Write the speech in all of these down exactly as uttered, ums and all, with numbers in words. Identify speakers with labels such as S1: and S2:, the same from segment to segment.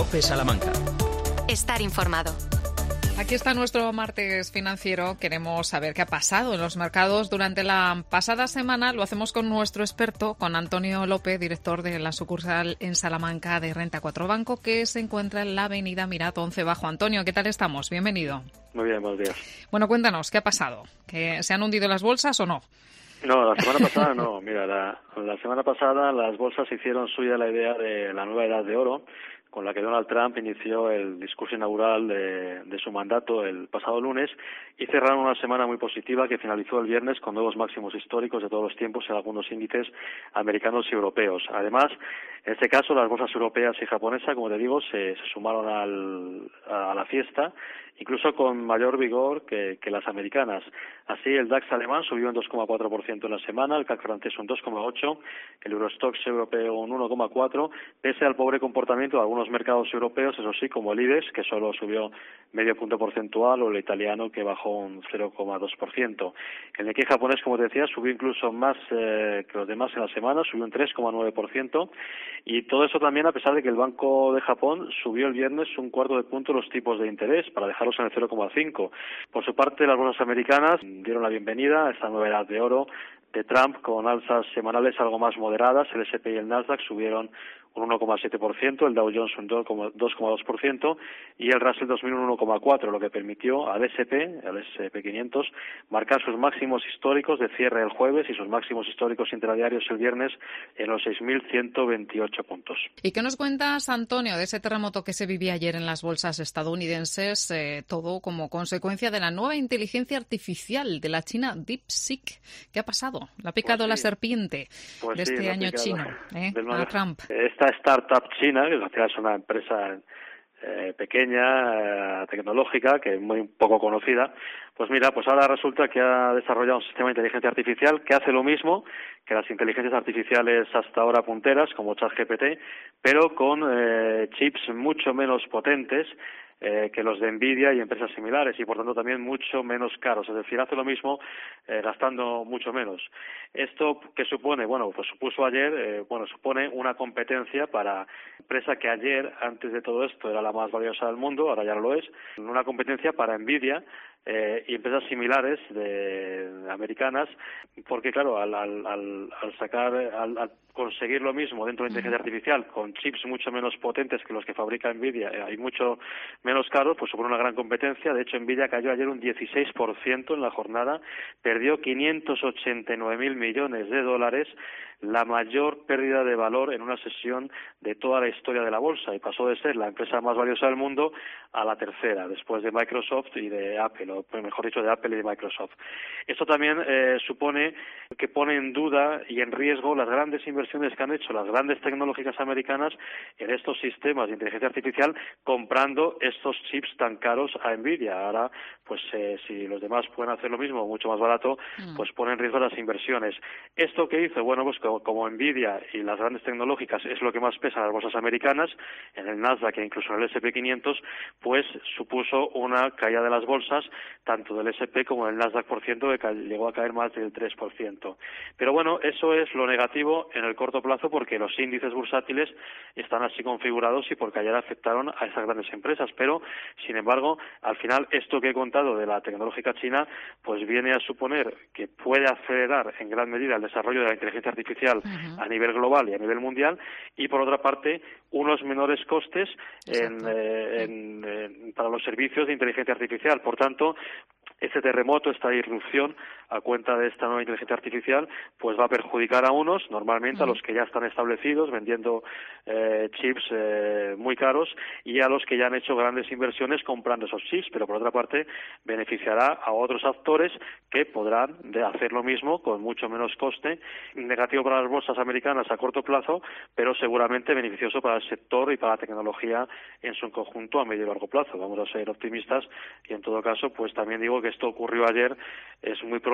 S1: COPE Salamanca.
S2: Estar informado.
S3: Aquí está nuestro martes financiero. Queremos saber qué ha pasado en los mercados durante la pasada semana. Lo hacemos con nuestro experto, con Antonio López, director de la sucursal en Salamanca de Renta cuatro Banco, que se encuentra en la avenida Mirat once Bajo. Antonio, ¿qué tal estamos? Bienvenido.
S4: Muy bien, buenos días.
S3: Bueno, cuéntanos, ¿qué ha pasado? ¿Que se han hundido las bolsas o no?
S4: No, la semana pasada no. Mira, la, la semana pasada las bolsas hicieron suya la idea de la nueva edad de oro, con la que Donald Trump inició el discurso inaugural de, de su mandato el pasado lunes, y cerraron una semana muy positiva que finalizó el viernes con nuevos máximos históricos de todos los tiempos en algunos índices americanos y europeos. Además, en este caso, las bolsas europeas y japonesas, como te digo, se, se sumaron al, a la fiesta, incluso con mayor vigor que, que las americanas. Así, el DAX alemán subió un dos coma cuatro por ciento en la semana, el C A C francés un dos coma ocho por ciento, el Eurostoxx europeo un uno coma cuatro por ciento, pese al pobre comportamiento de algunos mercados europeos, eso sí, como el IBEX, que solo subió medio punto porcentual, o el italiano, que bajó un cero coma dos por ciento. El Nikkei japonés, como te decía, subió incluso más eh, que los demás en la semana, subió un tres coma nueve por ciento, y todo eso también a pesar de que el Banco de Japón subió el viernes un cuarto de punto los tipos de interés, para dejarlos en el cero coma cinco. Por su parte, las bolsas americanas dieron la bienvenida a esta nueva edad de oro de Trump, con alzas semanales algo más moderadas. El ese pe y el Nasdaq subieron un uno coma siete por ciento, el Dow Jones un dos coma dos por ciento y el Russell dos mil un uno coma cuatro por ciento, lo que permitió al ese pe, al ese pe quinientos, marcar sus máximos históricos de cierre el jueves y sus máximos históricos intradiarios el viernes en los seis mil ciento veintiocho puntos.
S3: ¿Y qué nos cuentas, Antonio, de ese terremoto que se vivía ayer en las bolsas estadounidenses? Eh, todo como consecuencia de la nueva inteligencia artificial de la China DeepSeek. ¿Qué ha pasado? ¿Le ha picado
S4: pues sí.
S3: la serpiente
S4: pues
S3: de
S4: sí,
S3: este año chino eh, a Trump?
S4: Esta startup china, que es una empresa eh, pequeña, eh, tecnológica, que es muy poco conocida, pues mira, pues ahora resulta que ha desarrollado un sistema de inteligencia artificial que hace lo mismo que las inteligencias artificiales hasta ahora punteras, como ChatGPT, pero con eh, chips mucho menos potentes Eh, que los de Nvidia y empresas similares, y por tanto también mucho menos caros, es decir, hace lo mismo eh, gastando mucho menos. ¿Esto qué supone? Bueno, pues supuso ayer, eh, bueno, supone una competencia para la empresa que ayer, antes de todo esto, era la más valiosa del mundo, ahora ya no lo es, una competencia para Nvidia eh, y empresas similares de, de americanas, porque claro, al, al, al, al sacar, al, al conseguir lo mismo dentro de la inteligencia artificial, con chips mucho menos potentes que los que fabrica Nvidia, eh, hay mucho menos caros, pues supone una gran competencia. De hecho, Nvidia cayó ayer un dieciséis por ciento en la jornada, perdió quinientos ochenta y nueve mil millones de dólares, la mayor pérdida de valor en una sesión de toda la historia de la bolsa, y pasó de ser la empresa más valiosa del mundo a la tercera, después de Microsoft y de Apple, o mejor dicho, de Apple y de Microsoft. Esto también eh, supone que pone en duda y en riesgo las grandes inversiones que han hecho las grandes tecnológicas americanas en estos sistemas de inteligencia artificial, comprando estos chips tan caros a Nvidia. Ahora, pues eh, si los demás pueden hacer lo mismo mucho más barato, pues pone en riesgo las inversiones. ¿Esto qué hizo? Bueno, pues como, como Nvidia y las grandes tecnológicas es lo que más pesa en las bolsas americanas, en el Nasdaq e incluso en el ese pe quinientos, pues supuso una caída de las bolsas, tanto del ese pe como del Nasdaq por ciento, que llegó a caer más del tres por ciento. Pero bueno, eso es lo negativo en el corto plazo, porque los índices bursátiles están así configurados y porque ayer afectaron a esas grandes empresas. Pero, sin embargo, al final, esto que he contado de la tecnológica china, pues viene a suponer que puede acelerar en gran medida el desarrollo de la inteligencia artificial uh-huh. a nivel global y a nivel mundial, y por otra parte, unos menores costes en, eh, en, en, para los servicios de inteligencia artificial. Por tanto, este terremoto, esta irrupción a cuenta de esta nueva inteligencia artificial, pues va a perjudicar a unos, normalmente a los que ya están establecidos vendiendo eh, chips eh, muy caros, y a los que ya han hecho grandes inversiones comprando esos chips, pero por otra parte beneficiará a otros actores que podrán de hacer lo mismo con mucho menos coste. Negativo para las bolsas americanas a corto plazo, pero seguramente beneficioso para el sector y para la tecnología en su conjunto a medio y largo plazo. Vamos a ser optimistas, y en todo caso, pues también digo que esto ocurrió ayer, es muy pronto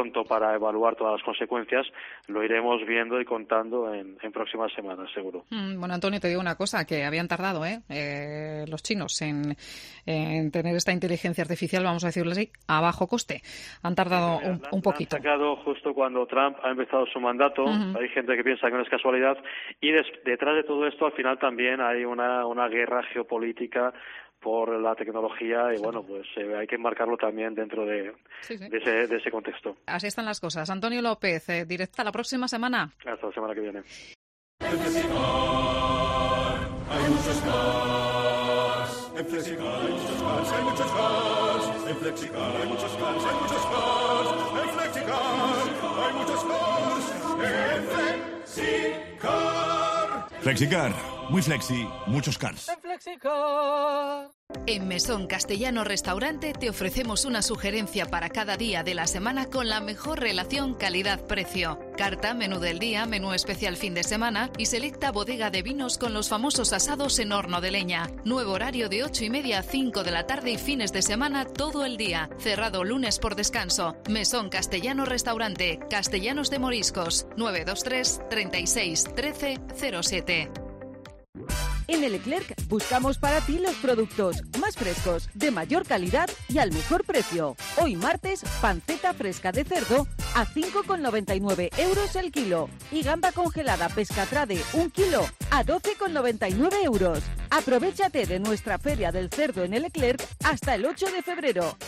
S4: pronto para evaluar todas las consecuencias, lo iremos viendo y contando en, en próximas semanas, seguro.
S3: Mm, bueno, Antonio, te digo una cosa, que habían tardado ¿eh? Eh, los chinos en, en tener esta inteligencia artificial, vamos a decirlo así, a bajo coste. Han tardado un, un poquito.
S4: La han sacado justo cuando Trump ha empezado su mandato. Uh-huh. Hay gente que piensa que no es casualidad. Y des, detrás de todo esto, al final también hay una, una guerra geopolítica por la tecnología y bueno, pues eh, hay que enmarcarlo también dentro de, sí, sí. de, ese, de ese contexto.
S3: Así están las cosas. Antonio López, eh, directa la próxima semana.
S4: Hasta la semana que viene.
S1: En Flexicar hay muchos cars. En Flexicar hay muchos cars, hay muchos cars. En Flexicar hay muchos cars, hay muchos cars. En Flexicar hay muchos cars. En Flexicar.
S5: Flexicar, muy flexi, muchos cars.
S3: En Flexicar.
S6: En Mesón Castellano Restaurante te ofrecemos una sugerencia para cada día de la semana con la mejor relación calidad-precio. Carta, menú del día, menú especial fin de semana y selecta bodega de vinos con los famosos asados en horno de leña. Nuevo horario de ocho y media a cinco de la tarde y fines de semana todo el día. Cerrado lunes por descanso. Mesón Castellano Restaurante, Castellanos de Moriscos, nueve dos tres, treinta y seis, trece, cero siete.
S7: En el Leclerc buscamos para ti los productos más frescos, de mayor calidad y al mejor precio. Hoy martes, panceta fresca de cerdo a cinco con noventa y nueve euros el kilo y gamba congelada pescatrade un kilo a doce con noventa y nueve euros. Aprovéchate de nuestra Feria del Cerdo en el Leclerc hasta el ocho de febrero.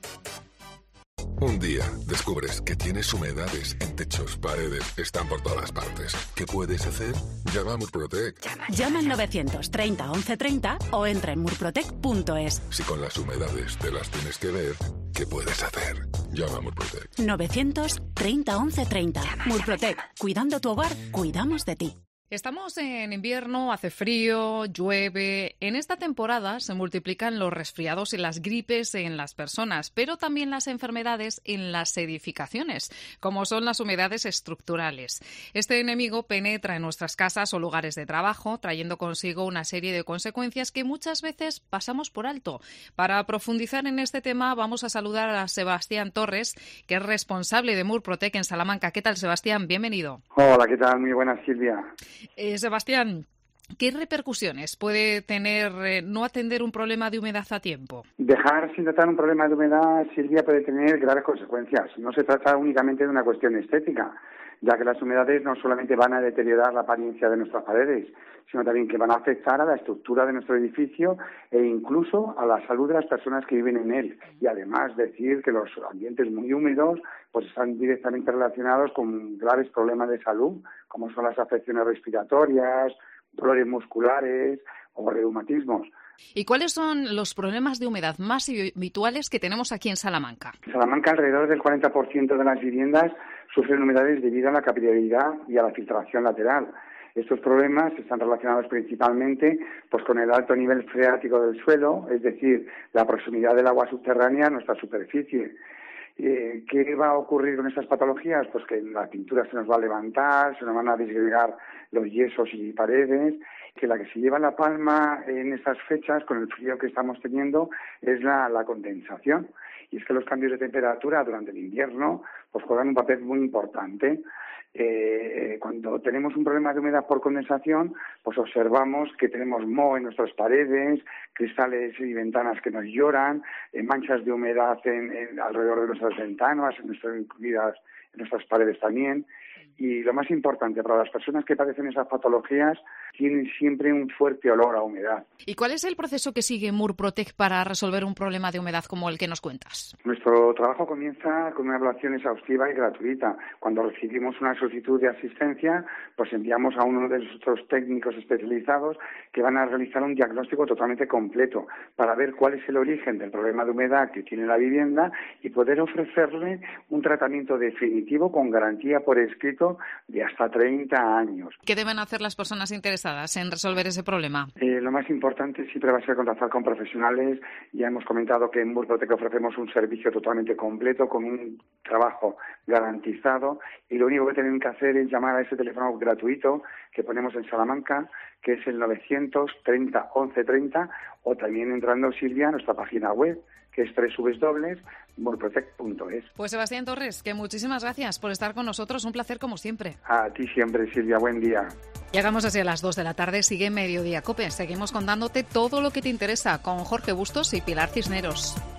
S8: Un día descubres que tienes humedades en techos, paredes, están por todas partes. ¿Qué puedes hacer? Llama a Murprotec.
S9: Llama, Llama al novecientos treinta once treinta o entra en murprotec punto es.
S8: Si con las humedades te las tienes que ver, ¿qué puedes hacer? Llama a Murprotec.
S9: novecientos treinta once treinta. Llama, Murprotec. Llama, llama. Cuidando tu hogar, cuidamos de ti.
S3: Estamos en invierno, hace frío, llueve. En esta temporada se multiplican los resfriados y las gripes en las personas, pero también las enfermedades en las edificaciones, como son las humedades estructurales. Este enemigo penetra en nuestras casas o lugares de trabajo, trayendo consigo una serie de consecuencias que muchas veces pasamos por alto. Para profundizar en este tema, vamos a saludar a Sebastián Torres, que es responsable de Murprotec en Salamanca. ¿Qué tal, Sebastián? Bienvenido.
S10: Hola, ¿qué tal? Muy buenas, Silvia.
S3: Eh, Sebastián, ¿qué repercusiones puede tener eh, no atender un problema de humedad a tiempo?
S10: Dejar sin tratar un problema de humedad, Silvia, puede tener graves consecuencias. No se trata únicamente de una cuestión estética, ya que las humedades no solamente van a deteriorar la apariencia de nuestras paredes, sino también que van a afectar a la estructura de nuestro edificio e incluso a la salud de las personas que viven en él. Y además decir que los ambientes muy húmedos pues están directamente relacionados con graves problemas de salud, como son las afecciones respiratorias, dolores musculares o reumatismos.
S3: ¿Y cuáles son los problemas de humedad más habituales que tenemos aquí en Salamanca?
S10: En Salamanca, alrededor del cuarenta por ciento de las viviendas sufren humedades debido a la capilaridad y a la filtración lateral. Estos problemas están relacionados principalmente pues, con el alto nivel freático del suelo, es decir, la proximidad del agua subterránea a nuestra superficie. Eh, ¿Qué va a ocurrir con estas patologías? Pues que la pintura se nos va a levantar, se nos van a disgregar los yesos y paredes, que la que se lleva la palma en estas fechas, con el frío que estamos teniendo, es la, la condensación. Y es que los cambios de temperatura durante el invierno pues juegan un papel muy importante. Eh, cuando tenemos un problema de humedad por condensación, pues observamos que tenemos moho en nuestras paredes, cristales y ventanas que nos lloran, eh, manchas de humedad en, en, alrededor de nuestras ventanas, en nuestras, incluidas en nuestras paredes también. Y lo más importante, para las personas que padecen esas patologías, tienen siempre un fuerte olor a humedad.
S3: ¿Y cuál es el proceso que sigue Murprotec para resolver un problema de humedad como el que nos cuentas?
S10: Nuestro trabajo comienza con una evaluación exhaustiva y gratuita. Cuando recibimos una solicitud de asistencia, pues enviamos a uno de nuestros técnicos especializados que van a realizar un diagnóstico totalmente completo para ver cuál es el origen del problema de humedad que tiene la vivienda y poder ofrecerle un tratamiento definitivo con garantía por escrito de hasta treinta años.
S3: ¿Qué deben hacer las personas interesadas en resolver ese problema?
S10: Eh, lo más importante siempre va a ser contactar con profesionales. Ya hemos comentado que en Murprotec ofrecemos un servicio totalmente completo con un trabajo garantizado y lo único que tienen que hacer es llamar a ese teléfono gratuito que ponemos en Salamanca, que es el novecientos treinta once treinta, o también entrando, Silvia, a nuestra página web, que es doble u doble u doble u punto murprotec punto es.
S3: Pues Sebastián Torres, que muchísimas gracias por estar con nosotros. Un placer como siempre.
S10: A ti siempre, Silvia. Buen día.
S3: Llegamos así a las dos de la tarde. Sigue Mediodía Cope. Seguimos contándote todo lo que te interesa con Jorge Bustos y Pilar Cisneros.